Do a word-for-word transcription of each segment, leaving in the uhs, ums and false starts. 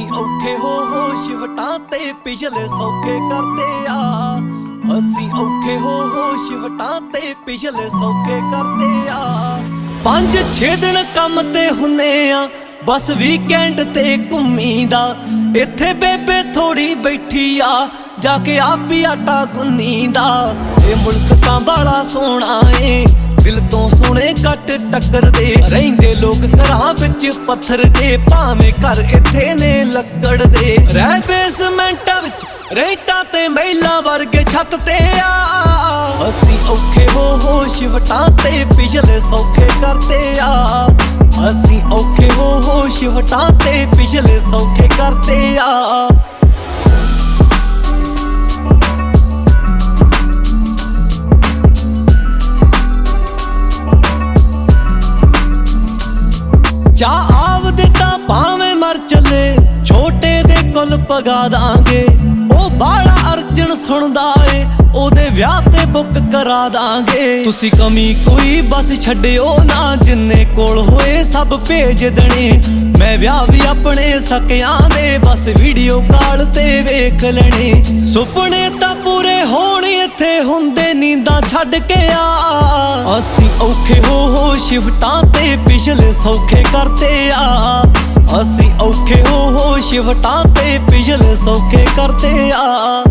ਅਸੀਂ ਔਖੇ ਹੋ ਹੋ ਸ਼ਿਵਟਾਂ ਤੇ ਪਿਛਲੇ ਸੌਖੇ ਕਰਦੇ ਆ। ਅਸੀਂ ਔਖੇ ਹੋ ਹੋ ਸ਼ਿਵਟਾਂ ਤੇ ਪਿਛਲੇ ਸੌਖੇ ਕਰਦੇ ਆ। ਪੰਜ ਛੇ ਦਿਨ ਕੰਮ ਤੇ ਹੁੰਨੇ ਆ, ਬਸ ਵੀਕਐਂਡ ਤੇ ਘੁੰਮੀਦਾ। ਇੱਥੇ ਬੇਬੇ ਥੋੜੀ ਬੈਠੀ ਆ, ਜਾ ਕੇ ਆਪ ਹੀ ਆਟਾ ਗੁੰਨੀਦਾ। ਇਹ ਮੁਲਕ ਤਾਂ ਬਾਲਾ ਸੋਹਣਾ ਏ, ਦਿਲ ਤੋਂ ਸੋਹਣੇ ਕੱਟ ਟੱਕਰਦੇ। ਰਹਿੰਦੇ ਲੋਕ ਘਰਾਂ ਵਿੱਚ ਪੱਥਰ ਦੇ, ਭਾਵੇਂ ਘਰ ਇੱਥੇ ਨੇ ਲੱਕੜ ਦੇ। ਰਹਿ ਬੇਸਮੈਂਟਾਂ ਵਿੱਚ ਰੇਟਾਂ ਤੇ ਮਹਿਲਾਂ ਵਰਗੇ ਛੱਤ ਤੇ ਆ। ਅਸੀਂ ਔਖੇ ਹੋ ਹੋ ਸ਼ਿਵਟਾਂ ਤੇ ਪਿਛਲੇ ਸੌਖੇ ਕਰਦੇ ਆ। ਅਸੀਂ ਔਖੇ ਹੋ ਹੋ ਸ਼ਿਵਟਾਂ ਤੇ ਪਿਛਲੇ ਸੌਖੇ ਕਰਦੇ ਆ। ਚਾਹ ਆਵਦੇ ਤਾਂ ਭਾਵੇਂ ਮਰ ਚੱਲੇ, ਛੋਟੇ ਦੇ ਕੁੱਲ ਪਗਾ ਦਾਂਗੇ। ਉਹ ਬਾਲਾ ਅਰਜਨ ਸੁਣਦਾ ਏ, ਉਹਦੇ ਵਿਆਹ ਤੇ ਬੁੱਕ ਕਰਾ ਦਾਂਗੇ। ਤੁਸੀਂ ਕਮੀ ਕੋਈ ਬਸ ਛੱਡਿਓ ਨਾ, ਜਿੰਨੇ ਕੋਲ ਹੋਏ ਸਭ ਭੇਜ ਦੇਣੇ। ਮੈਂ ਵਿਆਹ ਵੀ ਆਪਣੇ ਸਕਿਆਂ ਦੇ, ਬਸ ਵੀਡੀਓ ਕਾਲ ਤੇ ਵੇਖ ਲੈਣੇ। ਸੁਪਨੇ ਤਾਂ ਪੂਰੇ ਹੋਣ ਇੱਥੇ ਹੁੰਦੇ, ਨੀਂਦਾਂ ਛੱਡ ਕੇ ਆ। ਅਸੀਂ ਔਖੇ ਹੋ ਹੋ ਸ਼ਿਵਟਾਂ ਤੇ ਪਿਛਲੇ ਸੌਖੇ ਕਰਦੇ ਆ। ਅਸੀਂ ਔਖੇ ਹੋ ਹੋ ਸ਼ਿਵਟਾਂ ਤੇ ਪਿਛਲੇ ਸੌਖੇ ਕਰਦੇ ਆ।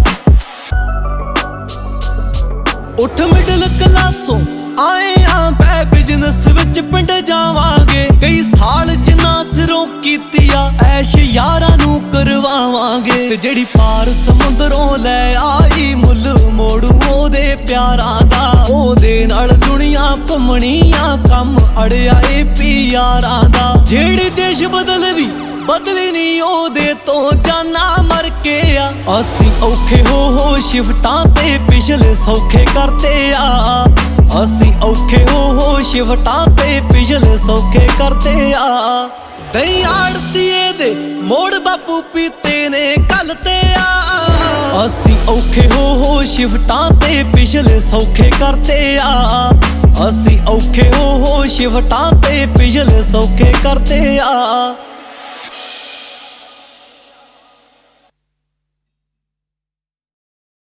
ਉੱਠ ਮਿਡਲ ਕਲਾਸੋਂ ਆਏ ਆਂ, ਬੈ ਬਿਜ਼ਨਸ ਵਿੱਚ ਪਿੰਡ ਜਾਵਾਂਗੇ। ਕਈ ਸਾਲ ਜਿੰਨਾ ਸਿਰੋਂ ਕੀਤੀ ਆ, ਐਸ਼ ਯਾਰਾਂ ਨੂੰ ਕਰਵਾਵਾਂਗੇ। ਤੇ ਜਿਹੜੀ ਪਾਰ ਸਮੁੰਦਰੋਂ ਲੈ ਆਈ, ਮੁੱਲ ਮੋੜੂ ਉਹਦੇ ਪਿਆਰਾਂ ਦਾ। ਉਹਦੇ ਨਾਲ ਦੁਨੀਆ ਘੁੰਮਣੀ ਆ, ਕੰਮ ਅੜਿਆ ਏ ਪਿਆਰਾਂ ਦਾ। ਜਿਹੜੇ ਦੇਸ਼ ਬਦਲ ਵੀ ਬਦਲੀ ਨੀ, ਉਹਦੇ ਤੋਂ ਜਾਨਾ ਮਰ ਕੇ ਆ। ਅਸੀਂ ਔਖੇ ਹੋ ਹੋ ਸ਼ਿਵਟਾਂ ਤੇ ਪਿਛਲੇ ਸੌਖੇ ਕਰਦੇ ਆ। ਅਸੀਂ ਔਖੇ ਹੋ ਹੋ ਸ਼ਿਵਟਾਂ ਤੇ ਪਿਛਲੇ ਸੌਖੇ ਕਰਦੇ ਆ। ਦਹੀਂ ਆੜਤੀਏ ਦੇ ਮੋੜ ਬਾਪੂ ਪੀਤੇ ਨੇ ਕੱਲ ਤੇ ਆ। ਅਸੀਂ ਔਖੇ ਹੋ ਹੋ ਸ਼ਿਵਟਾਂ ਤੇ ਪਿਛਲੇ ਸੌਖੇ ਕਰਦੇ ਆ। ਅਸੀਂ ਔਖੇ ਹੋ ਹੋ ਸ਼ਿਵਟਾਂ ਤੇ ਪਿਛਲੇ ਸੌਖੇ ਕਰਦੇ ਆ।